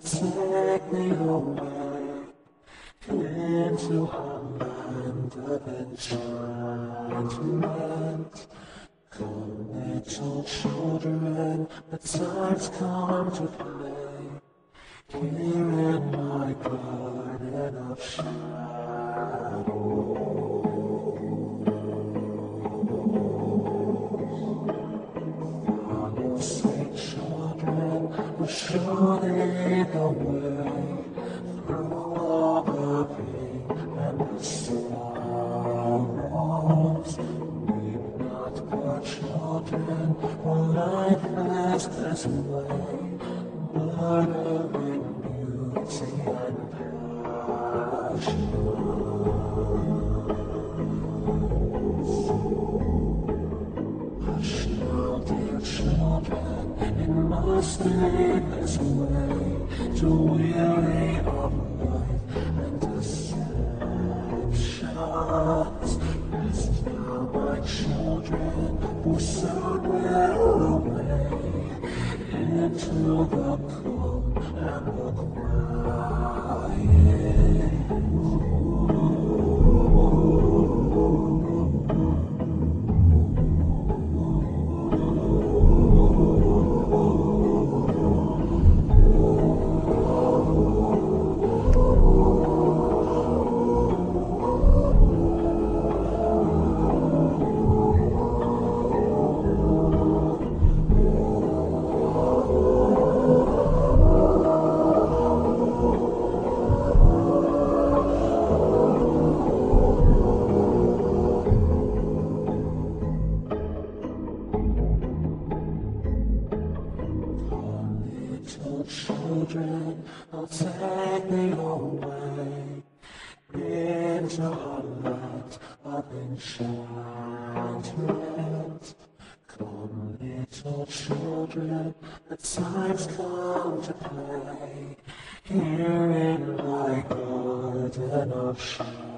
take me away into a land of enchantment. Come, little children, the time's come to play here in my garden of shadows. Follow, sweet children, will show thee the way through all the pain and the sorrows. Weep not, poor children, for life has this way, murdering beauty and passion. Hush now, dear children, it must be this way, to weary of life and deceptions. Rest now, my children, for soon we're away into the calm and the quiet. Children, I'll take me away into a land of enchantment. Come, little children, the time's come to play here in my garden of shadows.